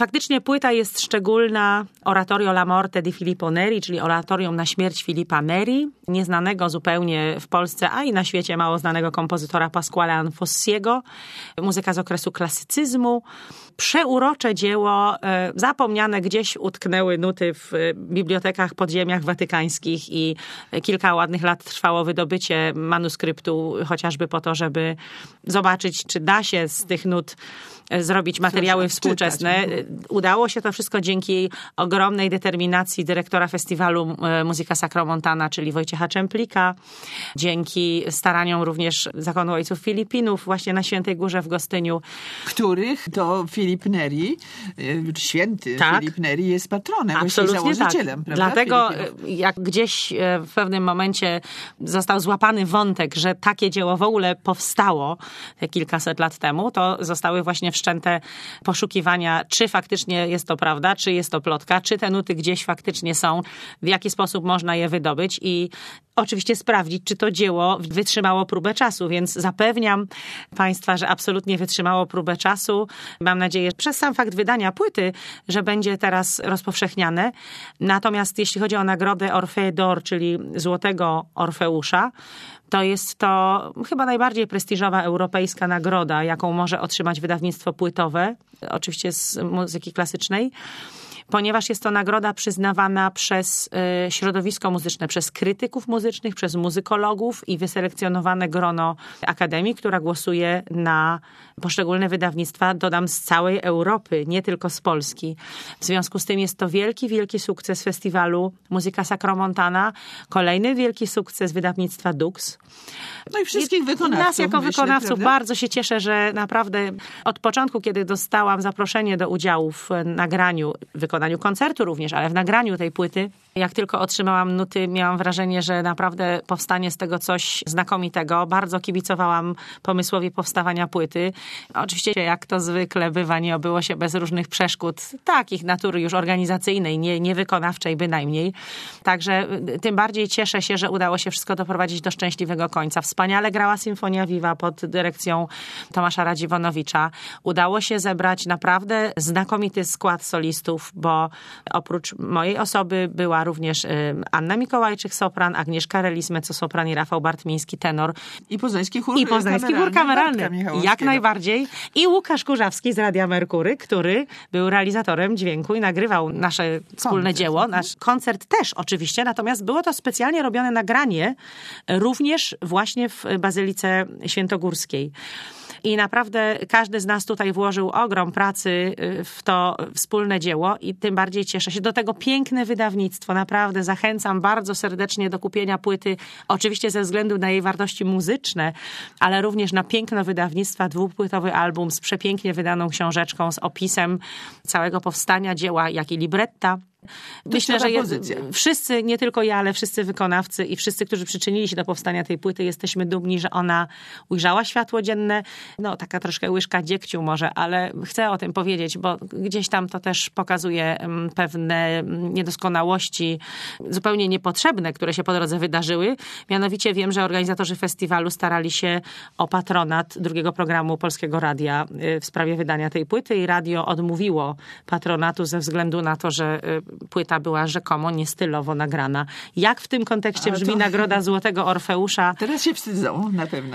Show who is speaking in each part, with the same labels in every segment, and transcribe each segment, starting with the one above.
Speaker 1: Faktycznie płyta jest szczególna. Oratorio La Morte di Filippo Neri, czyli oratorium na śmierć Filipa Neri, nieznanego zupełnie w Polsce, a i na świecie mało znanego kompozytora Pasquale Anfossiego. Muzyka z okresu klasycyzmu. Przeurocze dzieło, zapomniane gdzieś utknęły nuty w bibliotekach, podziemiach watykańskich i kilka ładnych lat trwało wydobycie manuskryptu, chociażby po to, żeby zobaczyć, czy da się z tych nut zrobić materiały współczesne. Udało się to wszystko dzięki ogromnej determinacji dyrektora festiwalu Musica Sacramontana, czyli Wojciecha Czemplika, dzięki staraniom również Zakonu Ojców Filipinów właśnie na Świętej Górze w Gostyniu.
Speaker 2: Których to Filip Neri, święty Filip Neri jest patronem,
Speaker 1: absolutnie
Speaker 2: właściwie założycielem.
Speaker 1: Tak. Dlatego jak gdzieś w pewnym momencie został złapany wątek, że takie dzieło w ogóle powstało kilkaset lat temu, to zostały właśnie wszczęte poszukiwania, czy faktycznie jest to prawda, czy jest to plotka, czy te nuty gdzieś faktycznie są, w jaki sposób można je wydobyć i oczywiście sprawdzić, czy to dzieło wytrzymało próbę czasu, więc zapewniam Państwa, że absolutnie wytrzymało próbę czasu. Mam nadzieję, że przez sam fakt wydania płyty, że będzie teraz rozpowszechniane. Natomiast jeśli chodzi o nagrodę Orfeo d'Or, czyli Złotego Orfeusza, to jest to chyba najbardziej prestiżowa europejska nagroda, jaką może otrzymać wydawnictwo płytowe, oczywiście z muzyki klasycznej, ponieważ jest to nagroda przyznawana przez środowisko muzyczne, przez krytyków muzycznych, przez muzykologów i wyselekcjonowane grono akademii, która głosuje na poszczególne wydawnictwa, dodam, z całej Europy, nie tylko z Polski. W związku z tym jest to wielki, wielki sukces festiwalu Musica Sacramontana, kolejny wielki sukces wydawnictwa Dux.
Speaker 2: No i wszystkich wykonawców.
Speaker 1: Nas jako wykonawców bardzo się cieszę, że naprawdę od początku, kiedy dostałam zaproszenie do udziału w nagraniu, wykonaniu koncertu również, ale w nagraniu tej płyty, jak tylko otrzymałam nuty, miałam wrażenie, że naprawdę powstanie z tego coś znakomitego. Bardzo kibicowałam pomysłowi powstawania płyty. Oczywiście, jak to zwykle bywa, nie obyło się bez różnych przeszkód, takich natury już organizacyjnej, nie wykonawczej bynajmniej. Także tym bardziej cieszę się, że udało się wszystko doprowadzić do szczęśliwego końca. Wspaniale grała Sinfonia Viva pod dyrekcją Tomasza Radziwonowicza. Udało się zebrać naprawdę znakomity skład solistów, bo oprócz mojej osoby była również Anna Mikołajczyk, sopran, Agnieszka Relis, mezzosopran i Rafał Bartmiński, tenor.
Speaker 2: I poznański
Speaker 1: chór kameralny. Jak najbardziej. I Łukasz Kurzawski z Radia Merkury, który był realizatorem dźwięku i nagrywał nasze wspólne dzieło. Nasz koncert też oczywiście, natomiast było to specjalnie robione nagranie również właśnie w Bazylice Świętogórskiej. I naprawdę każdy z nas tutaj włożył ogrom pracy w to wspólne dzieło i tym bardziej cieszę się. Do tego piękne wydawnictwo. Naprawdę zachęcam bardzo serdecznie do kupienia płyty. Oczywiście ze względu na jej wartości muzyczne, ale również na piękno wydawnictwa. Dwupłytowy album z przepięknie wydaną książeczką, z opisem całego powstania dzieła, jak i libretta. Myślę, że wszyscy, nie tylko ja, ale wszyscy wykonawcy i wszyscy, którzy przyczynili się do powstania tej płyty, jesteśmy dumni, że ona ujrzała światło dzienne. No, taka troszkę łyżka dziegciu może, ale chcę o tym powiedzieć, bo gdzieś tam to też pokazuje pewne niedoskonałości zupełnie niepotrzebne, które się po drodze wydarzyły. Mianowicie wiem, że organizatorzy festiwalu starali się o patronat drugiego programu Polskiego Radia w sprawie wydania tej płyty i radio odmówiło patronatu ze względu na to, że płyta była rzekomo niestylowo nagrana. Jak w tym kontekście brzmi nagroda Złotego Orfeusza?
Speaker 2: Teraz się wstydzą, na pewno.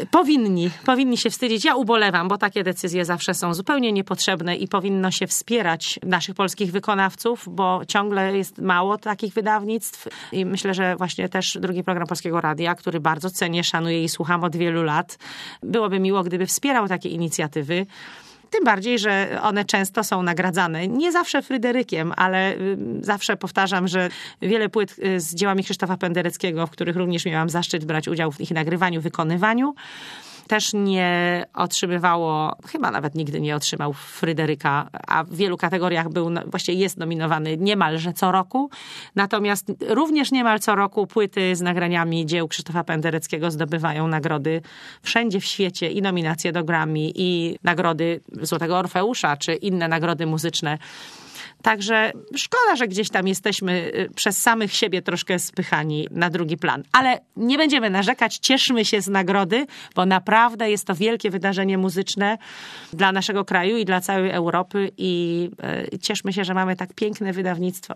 Speaker 1: Powinni się wstydzić. Ja ubolewam, bo takie decyzje zawsze są zupełnie niepotrzebne i powinno się wspierać naszych polskich wykonawców, bo ciągle jest mało takich wydawnictw i myślę, że właśnie też drugi program Polskiego Radia, który bardzo cenię, szanuję i słucham od wielu lat, byłoby miło, gdyby wspierał takie inicjatywy. Tym bardziej, że one często są nagradzane. Nie zawsze Fryderykiem, ale zawsze powtarzam, że wiele płyt z dziełami Krzysztofa Pendereckiego, w których również miałam zaszczyt brać udział w ich nagrywaniu, wykonywaniu, też nie otrzymywało, chyba nawet nigdy nie otrzymał Fryderyka, a w wielu kategoriach właściwie jest nominowany niemalże co roku. Natomiast również niemal co roku płyty z nagraniami dzieł Krzysztofa Pendereckiego zdobywają nagrody wszędzie w świecie i nominacje do Grammy, i nagrody Złotego Orfeusza, czy inne nagrody muzyczne. Także szkoda, że gdzieś tam jesteśmy przez samych siebie troszkę spychani na drugi plan. Ale nie będziemy narzekać, cieszmy się z nagrody, bo naprawdę jest to wielkie wydarzenie muzyczne dla naszego kraju i dla całej Europy i cieszmy się, że mamy tak piękne wydawnictwo.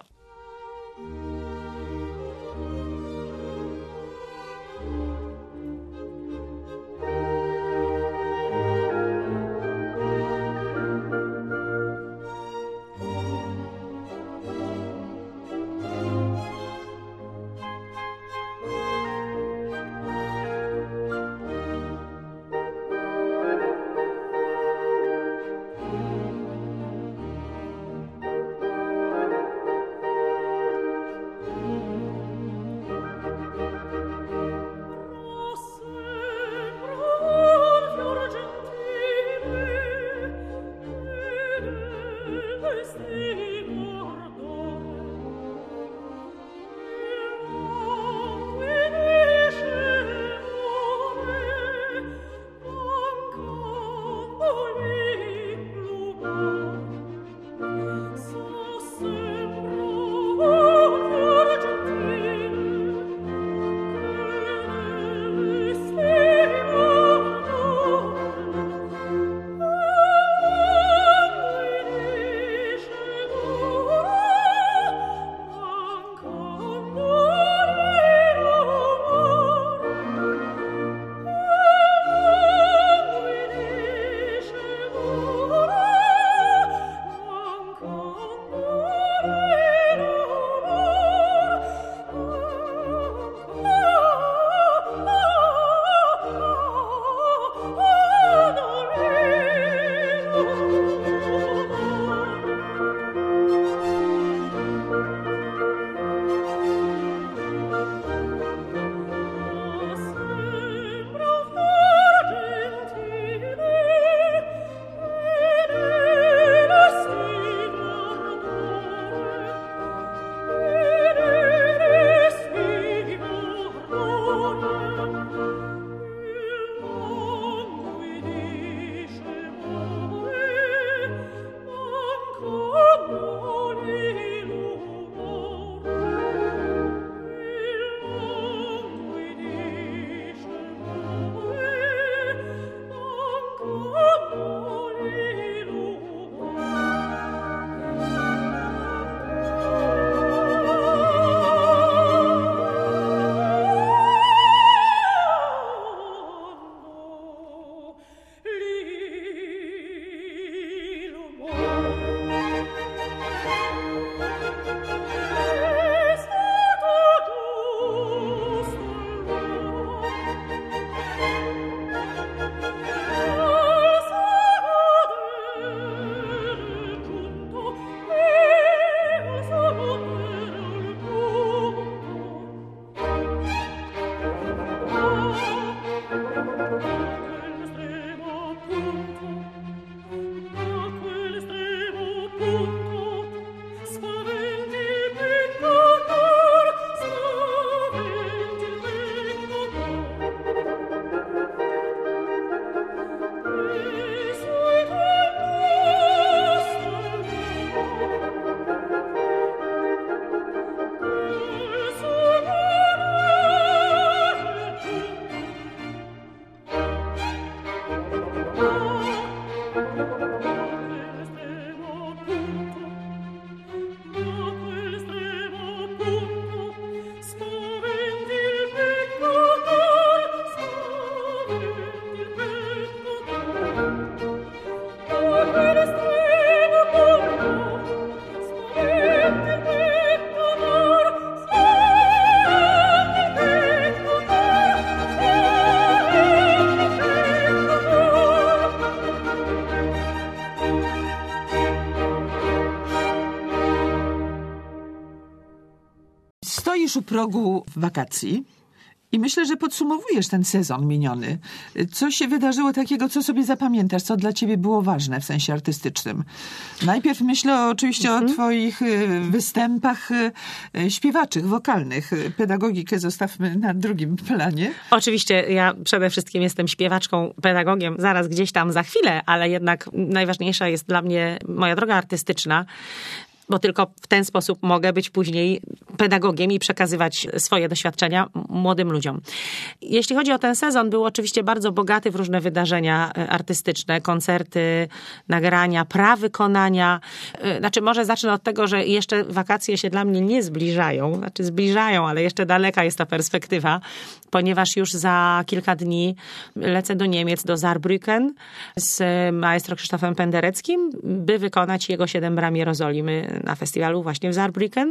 Speaker 2: Stoisz u progu wakacji I myślę, że podsumowujesz ten sezon miniony. Co się wydarzyło takiego, co sobie zapamiętasz, co dla ciebie było ważne w sensie artystycznym? Najpierw myślę oczywiście o twoich występach śpiewaczych, wokalnych. Pedagogikę zostawmy na drugim planie.
Speaker 1: Oczywiście ja przede wszystkim jestem śpiewaczką, pedagogiem, zaraz gdzieś tam za chwilę, ale jednak najważniejsza jest dla mnie moja droga artystyczna, bo tylko w ten sposób mogę być później pedagogiem i przekazywać swoje doświadczenia młodym ludziom. Jeśli chodzi o ten sezon, był oczywiście bardzo bogaty w różne wydarzenia artystyczne, koncerty, nagrania, prawykonania. Znaczy może zacznę od tego, że jeszcze wakacje się dla mnie nie zbliżają. Znaczy zbliżają, ale jeszcze daleka jest ta perspektywa, ponieważ już za kilka dni lecę do Niemiec, do Saarbrücken z maestro Krzysztofem Pendereckim, by wykonać jego 7 bram Jerozolimy na festiwalu właśnie w Saarbrücken,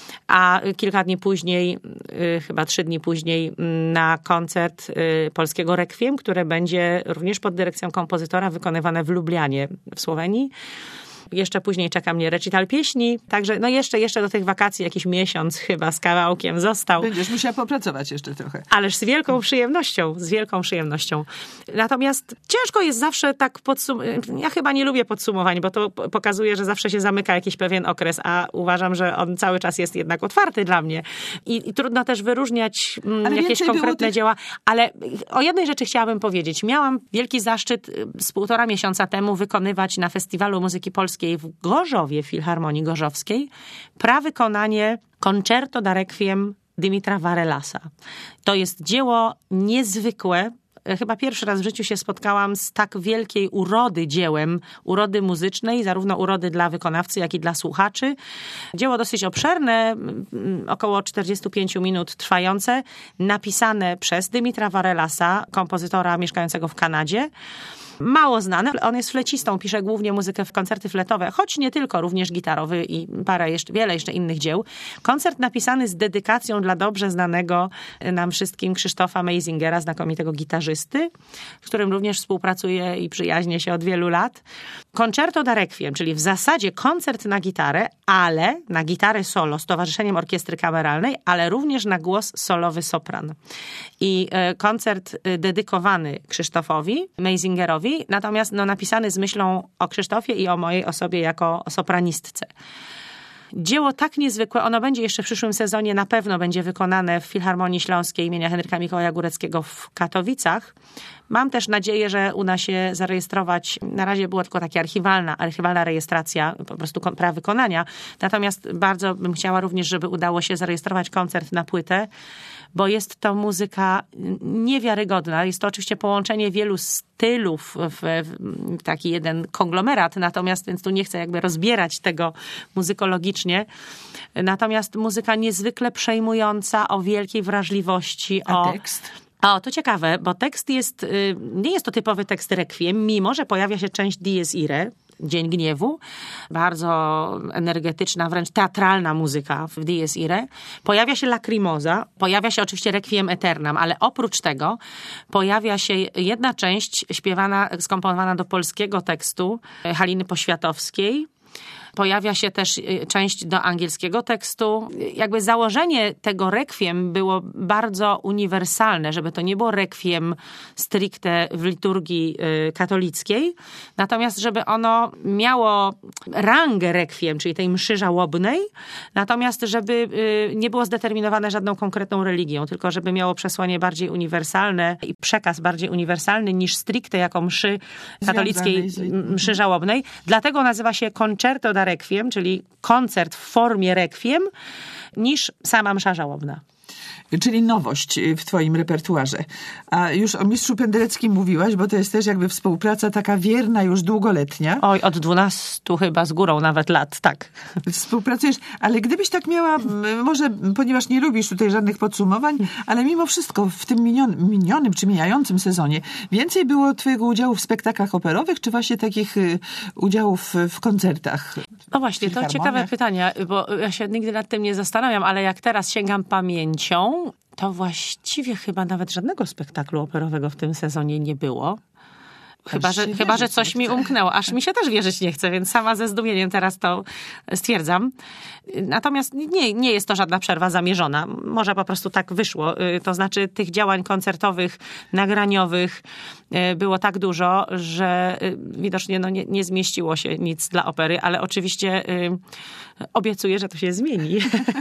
Speaker 1: a kilka dni później, chyba 3 dni później na koncert polskiego Requiem, które będzie również pod dyrekcją kompozytora wykonywane w Lublianie w Słowenii. Jeszcze później czeka mnie recital pieśni, także no jeszcze do tych wakacji jakiś miesiąc chyba z kawałkiem został.
Speaker 2: Będziesz musiała popracować jeszcze trochę.
Speaker 1: Ależ z wielką przyjemnością. Natomiast ciężko jest zawsze tak ja chyba nie lubię podsumowań, bo to pokazuje, że zawsze się zamyka jakiś pewien okres, a uważam, że on cały czas jest jednak otwarty dla mnie. I trudno też wyróżniać jakieś konkretne dzieła, ale o jednej rzeczy chciałabym powiedzieć. Miałam wielki zaszczyt z 1,5 miesiąca temu wykonywać na Festiwalu Muzyki Polskiej w Gorzowie, Filharmonii Gorzowskiej, prawykonanie Concerto da Requiem Dymitra Varelasa. To jest dzieło niezwykłe. Chyba pierwszy raz w życiu się spotkałam z tak wielkiej urody dziełem, urody muzycznej, zarówno urody dla wykonawcy, jak i dla słuchaczy. Dzieło dosyć obszerne, około 45 minut trwające, napisane przez Dymitra Varelasa, kompozytora mieszkającego w Kanadzie. Mało znany. On jest flecistą, pisze głównie muzykę w koncerty fletowe, choć nie tylko, również gitarowy i wiele jeszcze innych dzieł. Koncert napisany z dedykacją dla dobrze znanego nam wszystkim Krzysztofa Meisingera, znakomitego gitarzysty, z którym również współpracuje i przyjaźnię się od wielu lat. Concerto da Requiem, czyli w zasadzie koncert na gitarę, ale na gitarę solo z Towarzyszeniem Orkiestry Kameralnej, ale również na głos solowy sopran. I koncert dedykowany Krzysztofowi Meisingerowi, natomiast napisany z myślą o Krzysztofie i o mojej osobie jako sopranistce. Dzieło tak niezwykłe, ono będzie jeszcze w przyszłym sezonie, na pewno będzie wykonane w Filharmonii Śląskiej imienia Henryka Mikołaja Góreckiego w Katowicach. Mam też nadzieję, że uda się zarejestrować, na razie była tylko taka archiwalna rejestracja po prostu prawykonania, natomiast bardzo bym chciała również, żeby udało się zarejestrować koncert na płytę, bo jest to muzyka niewiarygodna. Jest to oczywiście połączenie wielu stylów w taki jeden konglomerat, natomiast więc tu nie chcę jakby rozbierać tego muzykologicznie. Natomiast muzyka niezwykle przejmująca, o wielkiej wrażliwości.
Speaker 2: A tekst?
Speaker 1: To ciekawe, bo tekst nie jest to typowy tekst Requiem, mimo że pojawia się część Dies Irae, Dzień Gniewu, bardzo energetyczna, wręcz teatralna muzyka w Dies Irae. Pojawia się Lacrimosa, pojawia się oczywiście Requiem Aeternam, ale oprócz tego pojawia się jedna część skomponowana do polskiego tekstu Haliny Poświatowskiej. Pojawia się też część do angielskiego tekstu. Jakby założenie tego rekwiem było bardzo uniwersalne, żeby to nie było rekwiem stricte w liturgii katolickiej, natomiast żeby ono miało rangę rekwiem, czyli tej mszy żałobnej, natomiast żeby nie było zdeterminowane żadną konkretną religią, tylko żeby miało przesłanie bardziej uniwersalne i przekaz bardziej uniwersalny niż stricte jako mszy katolickiej, mszy żałobnej. Dlatego nazywa się Concerto da Requiem, czyli koncert w formie rekwiem, niż sama msza żałobna.
Speaker 2: Czyli nowość w twoim repertuarze. A już o mistrzu Pendereckim mówiłaś, bo to jest też jakby współpraca taka wierna, już długoletnia.
Speaker 1: Oj, od 12 chyba z górą nawet lat, tak.
Speaker 2: Współpracujesz, ale gdybyś tak miała, może ponieważ nie lubisz tutaj żadnych podsumowań, ale mimo wszystko w tym minionym czy mijającym sezonie więcej było twojego udziału w spektaklach operowych, czy właśnie takich udziałów w koncertach?
Speaker 1: No właśnie, to ciekawe pytanie, bo ja się nigdy nad tym nie zastanawiam, ale jak teraz sięgam pamięcią, to właściwie chyba nawet żadnego spektaklu operowego w tym sezonie nie było. Chyba, że coś mi umknęło. Aż mi się też wierzyć nie chce, więc sama ze zdumieniem teraz to stwierdzam. Natomiast nie jest to żadna przerwa zamierzona. Może po prostu tak wyszło. To znaczy tych działań koncertowych, nagraniowych było tak dużo, że widocznie nie zmieściło się nic dla opery, ale oczywiście obiecuję, że to się zmieni.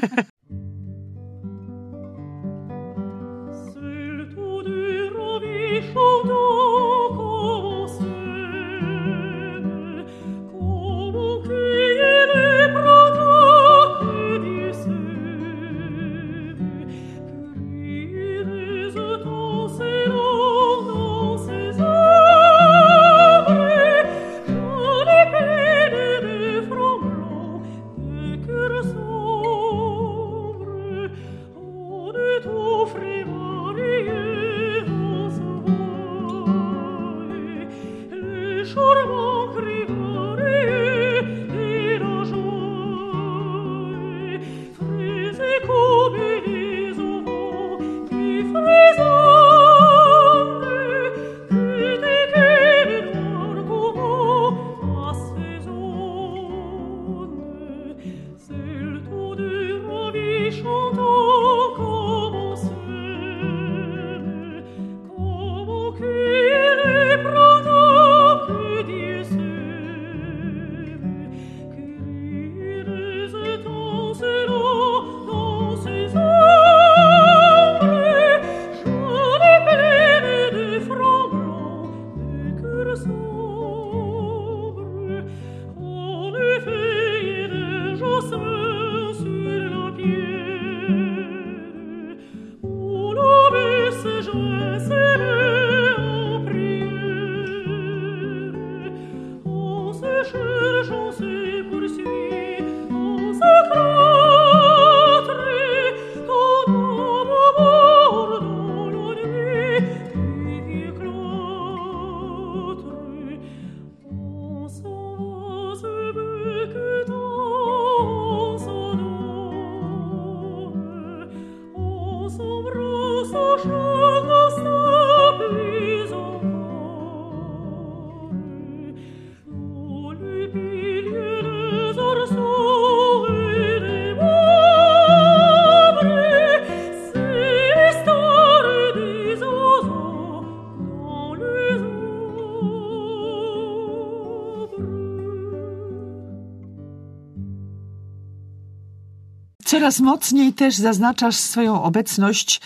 Speaker 2: Coraz mocniej też zaznaczasz swoją obecność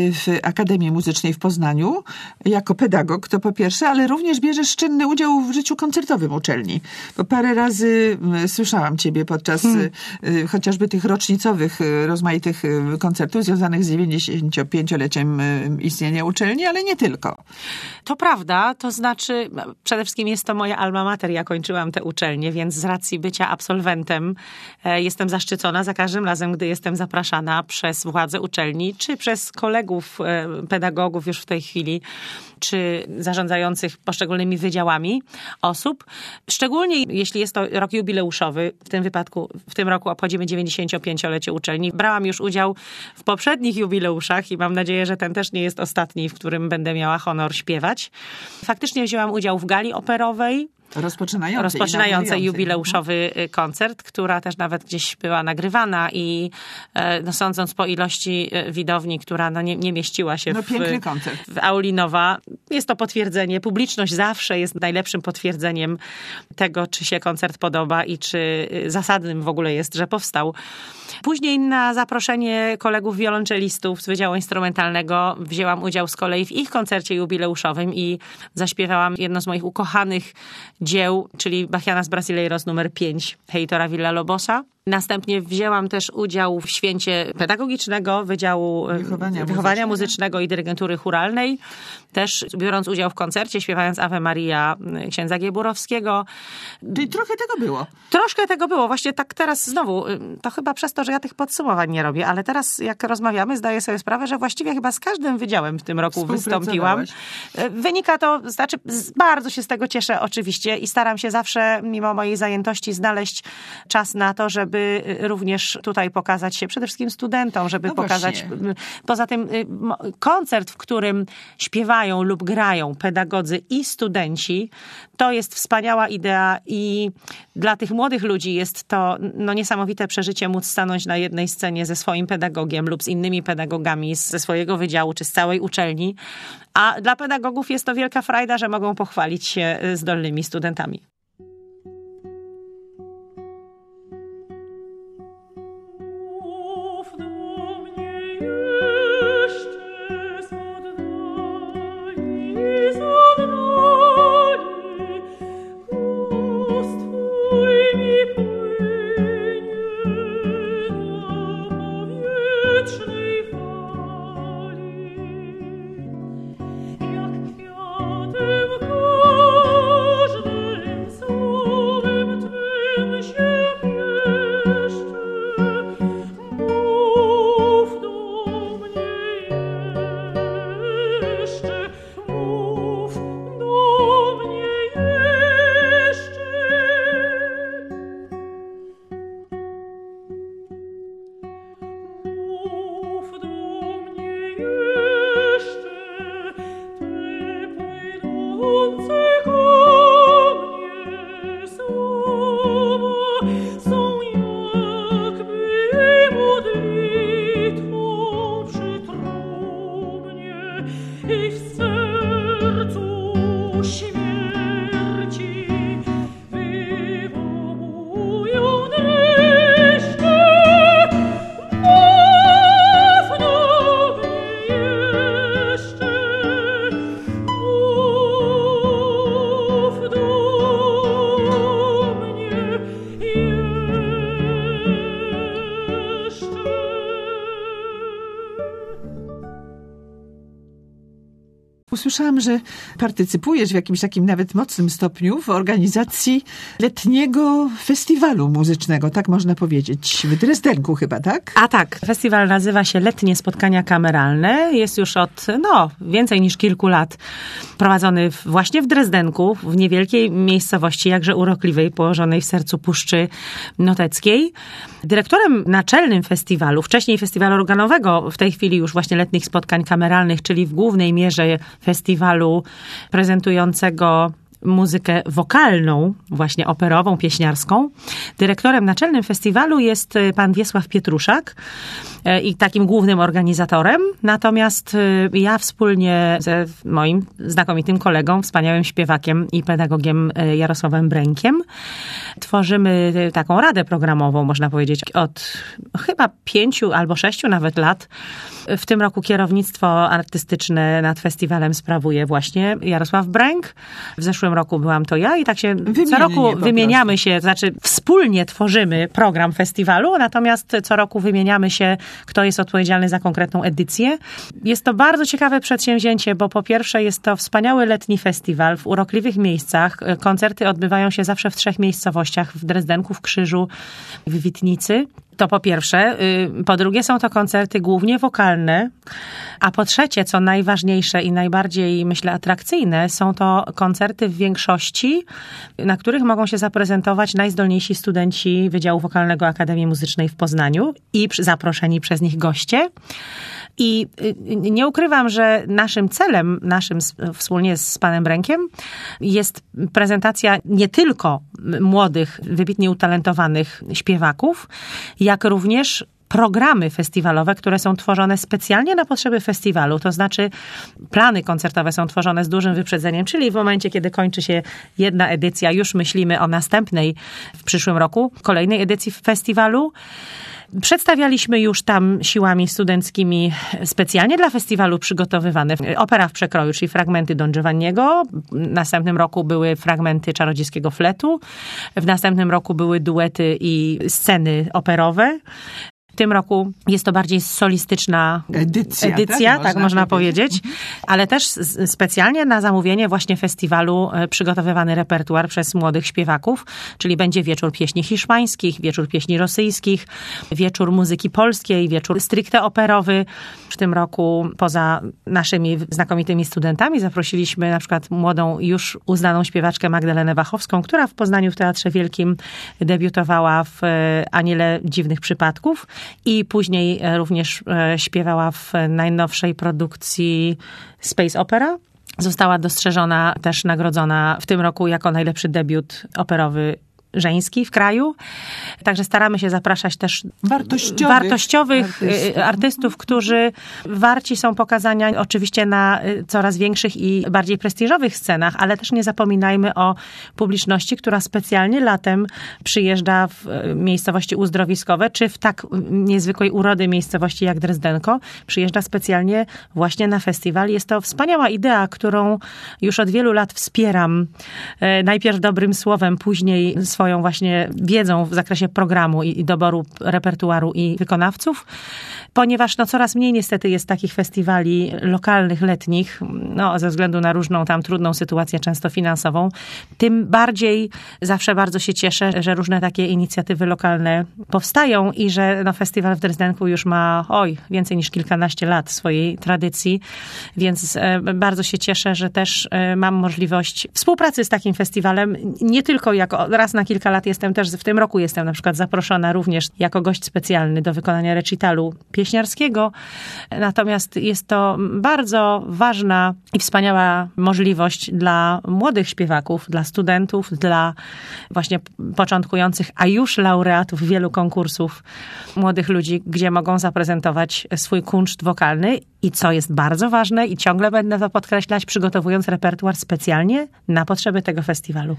Speaker 2: w Akademii Muzycznej w Poznaniu jako pedagog, to po pierwsze, ale również bierzesz czynny udział w życiu koncertowym uczelni. Bo parę razy słyszałam ciebie podczas chociażby tych rocznicowych, rozmaitych koncertów związanych z 95-leciem istnienia uczelni, ale nie tylko.
Speaker 1: To prawda, to znaczy przede wszystkim jest to moja alma mater. Ja kończyłam tę uczelnię, więc z racji bycia absolwentem jestem zaszczycona za każdym razem, gdy jestem zapraszana przez władze uczelni, czy przez kolegów, pedagogów już w tej chwili, czy zarządzających poszczególnymi wydziałami osób. Szczególnie jeśli jest to rok jubileuszowy, w tym wypadku w tym roku obchodzimy 95-lecie uczelni. Brałam już udział w poprzednich jubileuszach i mam nadzieję, że ten też nie jest ostatni, w którym będę miała honor śpiewać. Faktycznie wzięłam udział w gali operowej, rozpoczynającej jubileuszowy koncert, która też nawet gdzieś była nagrywana i sądząc po ilości widowni, która nie mieściła się w auli Nowa, jest to potwierdzenie. Publiczność zawsze jest najlepszym potwierdzeniem tego, czy się koncert podoba i czy zasadnym w ogóle jest, że powstał. Później na zaproszenie kolegów wiolonczelistów z Wydziału Instrumentalnego wzięłam udział z kolei w ich koncercie jubileuszowym i zaśpiewałam jedno z moich ukochanych dzieł, czyli Bachianas Brasileiros nr 5 Heitora Villa-Lobosa. Następnie wzięłam też udział w święcie pedagogicznego Wydziału Wychowania Muzycznego i Dyrygentury Chóralnej. Też biorąc udział w koncercie, śpiewając Ave Maria księdza Gieburowskiego.
Speaker 2: Czyli trochę tego było.
Speaker 1: Troszkę tego było. Właśnie tak teraz znowu, to chyba przez to, że ja tych podsumowań nie robię, ale teraz jak rozmawiamy, zdaję sobie sprawę, że właściwie chyba z każdym wydziałem w tym roku wystąpiłam. Wynika to, znaczy bardzo się z tego cieszę oczywiście i staram się zawsze, mimo mojej zajętości, znaleźć czas na to, żeby żeby również tutaj pokazać się przede wszystkim studentom, żeby pokazać. Poza tym koncert, w którym śpiewają lub grają pedagodzy i studenci, to jest wspaniała idea i dla tych młodych ludzi jest to niesamowite przeżycie móc stanąć na jednej scenie ze swoim pedagogiem lub z innymi pedagogami ze swojego wydziału czy z całej uczelni. A dla pedagogów jest to wielka frajda, że mogą pochwalić się zdolnymi studentami.
Speaker 2: Usłyszałam, że partycypujesz w jakimś takim nawet mocnym stopniu w organizacji letniego festiwalu muzycznego, tak można powiedzieć, w Drezdenku chyba, tak?
Speaker 1: A tak, festiwal nazywa się Letnie Spotkania Kameralne. Jest już od więcej niż kilku lat prowadzony właśnie w Drezdenku, w niewielkiej miejscowości, jakże urokliwej, położonej w sercu Puszczy Noteckiej. Dyrektorem naczelnym festiwalu, wcześniej festiwalu organowego, w tej chwili już właśnie Letnich Spotkań Kameralnych, czyli w głównej mierze festiwalu prezentującego muzykę wokalną, właśnie operową, pieśniarską. Dyrektorem naczelnym festiwalu jest pan Wiesław Pietruszak i takim głównym organizatorem. Natomiast ja wspólnie ze moim znakomitym kolegą, wspaniałym śpiewakiem i pedagogiem Jarosławem Brękiem tworzymy taką radę programową, można powiedzieć, od chyba 5 albo 6 nawet lat. W tym roku kierownictwo artystyczne nad festiwalem sprawuje właśnie Jarosław Bręk. W zeszłym roku byłam to ja i tak się co roku wymieniamy się, znaczy wspólnie tworzymy program festiwalu, natomiast co roku wymieniamy się, kto jest odpowiedzialny za konkretną edycję. Jest to bardzo ciekawe przedsięwzięcie, bo po pierwsze jest to wspaniały letni festiwal w urokliwych miejscach. Koncerty odbywają się zawsze w 3 miejscowościach, w Drezdenku, w Krzyżu, w Witnicy. To po pierwsze. Po drugie są to koncerty głównie wokalne, a po trzecie, co najważniejsze i najbardziej, myślę, atrakcyjne, są to koncerty w większości, na których mogą się zaprezentować najzdolniejsi studenci Wydziału Wokalnego Akademii Muzycznej w Poznaniu i zaproszeni przez nich goście. I nie ukrywam, że naszym celem, wspólnie z panem Brękiem, jest prezentacja nie tylko młodych, wybitnie utalentowanych śpiewaków, jak również programy festiwalowe, które są tworzone specjalnie na potrzeby festiwalu. To znaczy plany koncertowe są tworzone z dużym wyprzedzeniem, czyli w momencie, kiedy kończy się jedna edycja, już myślimy o następnej w przyszłym roku, kolejnej edycji festiwalu. Przedstawialiśmy już tam siłami studenckimi specjalnie dla festiwalu przygotowywane opera w przekroju, czyli fragmenty Don Giovanniego. W następnym roku były fragmenty Czarodziejskiego Fletu. W następnym roku były duety i sceny operowe. tym roku jest to bardziej solistyczna edycja, tak można powiedzieć, ale też specjalnie na zamówienie właśnie festiwalu przygotowywany repertuar przez młodych śpiewaków, czyli będzie wieczór pieśni hiszpańskich, wieczór pieśni rosyjskich, wieczór muzyki polskiej, wieczór stricte operowy. W tym roku poza naszymi znakomitymi studentami zaprosiliśmy na przykład młodą, już uznaną śpiewaczkę Magdalenę Wachowską, która w Poznaniu w Teatrze Wielkim debiutowała w Aniele Dziwnych Przypadków i później również śpiewała w najnowszej produkcji Space Opera. Została dostrzeżona, też nagrodzona w tym roku jako najlepszy debiut operowy żeński w kraju. Także staramy się zapraszać też wartościowych artystów, którzy warci są pokazania oczywiście na coraz większych i bardziej prestiżowych scenach, ale też nie zapominajmy o publiczności, która specjalnie latem przyjeżdża w miejscowości uzdrowiskowe, czy w tak niezwykłej urody miejscowości jak Drezdenko, przyjeżdża specjalnie właśnie na festiwal. Jest to wspaniała idea, którą już od wielu lat wspieram. Najpierw dobrym słowem, później swoją właśnie wiedzą w zakresie programu i doboru repertuaru i wykonawców, ponieważ coraz mniej niestety jest takich festiwali lokalnych, letnich, ze względu na różną tam trudną sytuację, często finansową. Tym bardziej zawsze bardzo się cieszę, że różne takie inicjatywy lokalne powstają i że festiwal w Drezdenku już ma więcej niż kilkanaście lat swojej tradycji, więc bardzo się cieszę, że też mam możliwość współpracy z takim festiwalem, nie tylko jako raz na kilka lat jestem też, w tym roku jestem na przykład zaproszona również jako gość specjalny do wykonania recitalu pieśniarskiego. Natomiast jest to bardzo ważna i wspaniała możliwość dla młodych śpiewaków, dla studentów, dla właśnie początkujących, a już laureatów wielu konkursów młodych ludzi, gdzie mogą zaprezentować swój kunszt wokalny i co jest bardzo ważne i ciągle będę to podkreślać, przygotowując repertuar specjalnie na potrzeby tego festiwalu.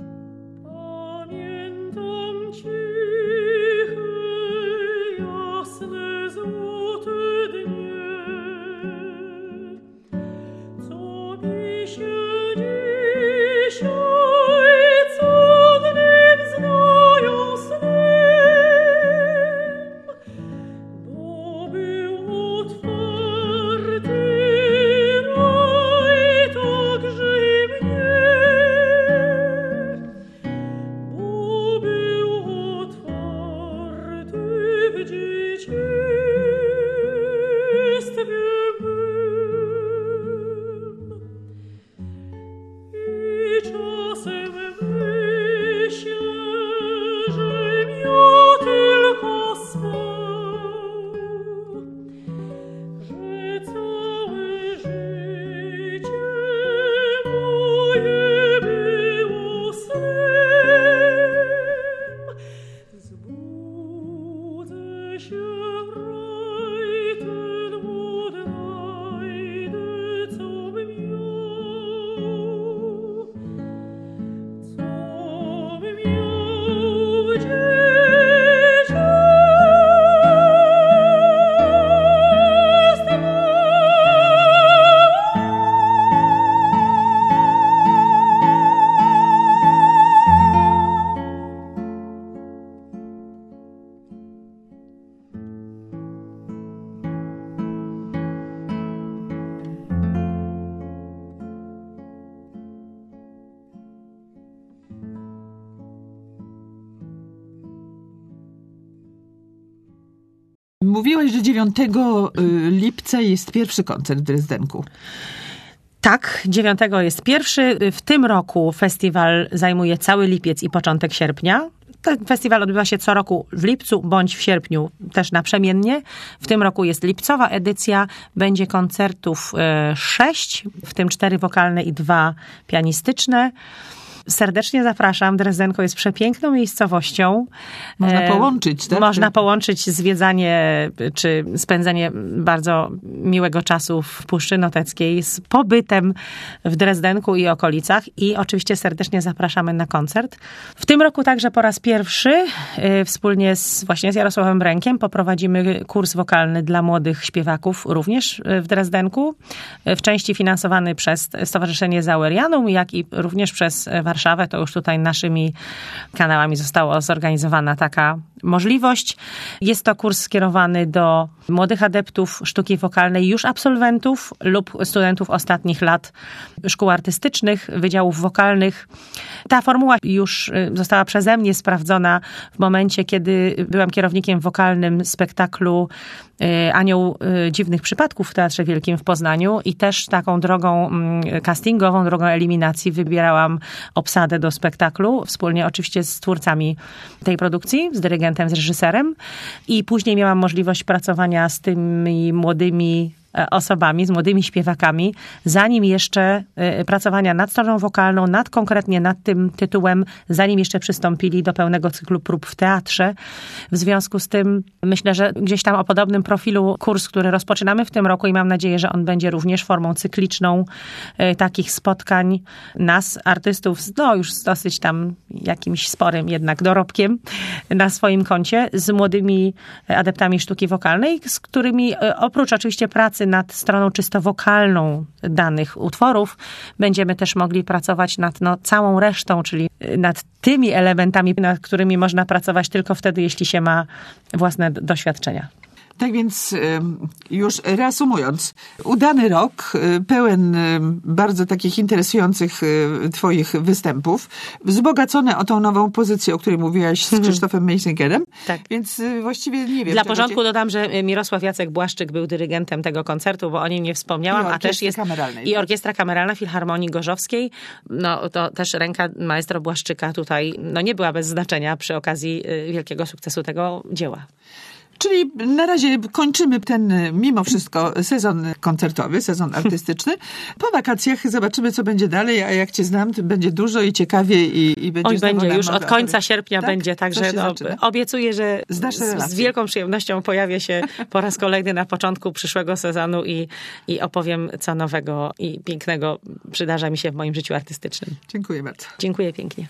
Speaker 2: Mówiłaś, że 9 lipca jest pierwszy koncert w Drezdenku.
Speaker 1: Tak, 9 jest pierwszy. W tym roku festiwal zajmuje cały lipiec i początek sierpnia. Ten festiwal odbywa się co roku w lipcu bądź w sierpniu, też naprzemiennie. W tym roku jest lipcowa edycja. Będzie koncertów 6, w tym 4 wokalne i 2 pianistyczne. Serdecznie zapraszam. Drezdenko jest przepiękną miejscowością.
Speaker 2: Można połączyć, tak?
Speaker 1: Można połączyć zwiedzanie czy spędzenie bardzo miłego czasu w Puszczy Noteckiej z pobytem w Drezdenku i okolicach. I oczywiście serdecznie zapraszamy na koncert. W tym roku także po raz pierwszy wspólnie z Jarosławem Brękiem poprowadzimy kurs wokalny dla młodych śpiewaków również w Drezdenku. W części finansowany przez Stowarzyszenie Zauerianum, jak i również przez Warszawę. To już tutaj naszymi kanałami została zorganizowana taka możliwość. Jest to kurs skierowany do młodych adeptów sztuki wokalnej, już absolwentów lub studentów ostatnich lat szkół artystycznych, wydziałów wokalnych. Ta formuła już została przeze mnie sprawdzona w momencie, kiedy byłam kierownikiem wokalnym spektaklu Anioł Dziwnych Przypadków w Teatrze Wielkim w Poznaniu i też taką drogą castingową, drogą eliminacji wybierałam obsadę do spektaklu, wspólnie oczywiście z twórcami tej produkcji, z dyrygentem, z reżyserem i później miałam możliwość pracowania z tymi młodymi osobami, z młodymi śpiewakami, zanim jeszcze pracowania nad stroną wokalną, konkretnie nad tym tytułem, zanim jeszcze przystąpili do pełnego cyklu prób w teatrze. W związku z tym myślę, że gdzieś tam o podobnym profilu kurs, który rozpoczynamy w tym roku i mam nadzieję, że on będzie również formą cykliczną takich spotkań nas, artystów, już z dosyć tam jakimś sporym jednak dorobkiem na swoim koncie, z młodymi adeptami sztuki wokalnej, z którymi oprócz oczywiście pracy nad stroną czysto wokalną danych utworów, będziemy też mogli pracować nad całą resztą, czyli nad tymi elementami, nad którymi można pracować tylko wtedy, jeśli się ma własne doświadczenia.
Speaker 2: Tak więc już reasumując, udany rok, pełen bardzo takich interesujących twoich występów, wzbogacone o tą nową pozycję, o której mówiłaś z Krzysztofem Meisingerem.
Speaker 1: Tak.
Speaker 2: Więc właściwie nie wiem.
Speaker 1: Dla porządku dodam, że Mirosław Jacek Błaszczyk był dyrygentem tego koncertu, bo o nim nie wspomniałam, a też jest i Orkiestra Kameralna Filharmonii Gorzowskiej. To też ręka maestro Błaszczyka tutaj nie była bez znaczenia przy okazji wielkiego sukcesu tego dzieła.
Speaker 2: Czyli na razie kończymy ten mimo wszystko sezon koncertowy, sezon artystyczny. Po wakacjach zobaczymy, co będzie dalej, a jak cię znam, to będzie dużo i ciekawie i będzie.
Speaker 1: Będzie już od końca sierpnia
Speaker 2: tak?
Speaker 1: będzie, także obiecuję, że z wielką przyjemnością pojawię się po raz kolejny na początku przyszłego sezonu i opowiem, co nowego i pięknego przydarza mi się w moim życiu artystycznym.
Speaker 2: Dziękuję bardzo.
Speaker 1: Dziękuję pięknie.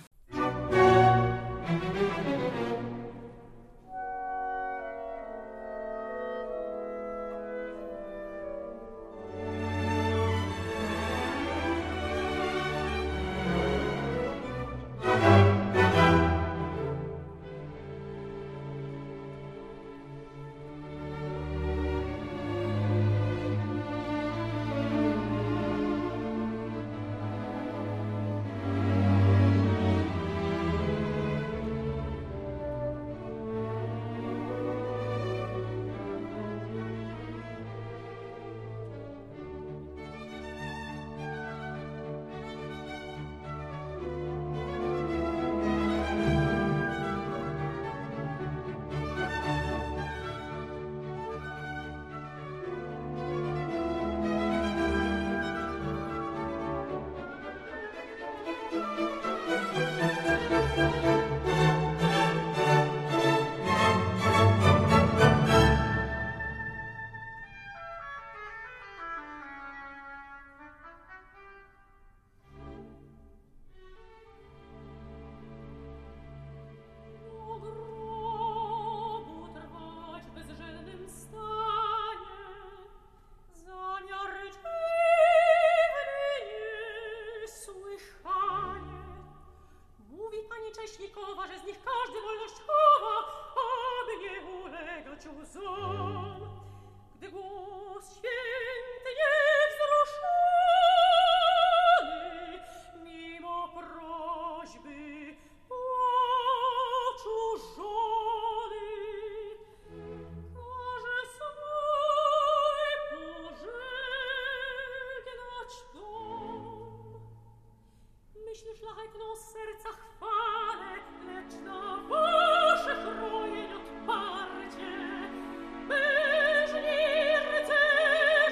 Speaker 3: Że z nich każdy wolność chowa, aby nie ulegać łzom. Gdy głos święty niewzruszony, mimo prośby płaczu żony, każe swój pożegnać dom. Myśl szlachetną z serca chwalę, lecz na waszych rojeń odparcie, mężni rdzeń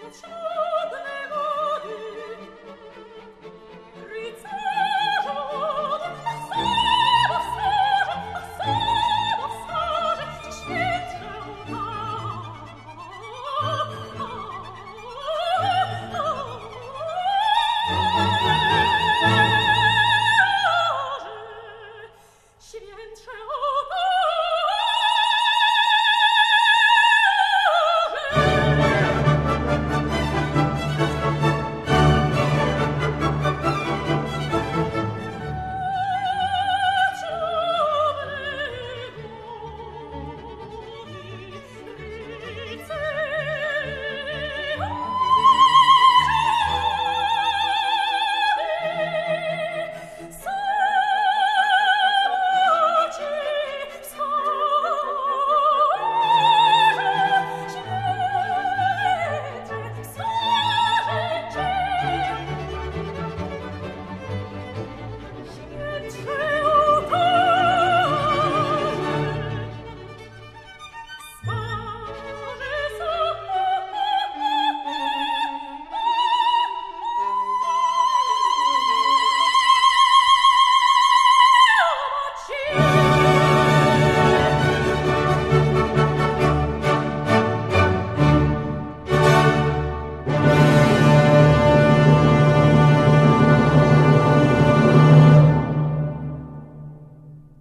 Speaker 3: Schluss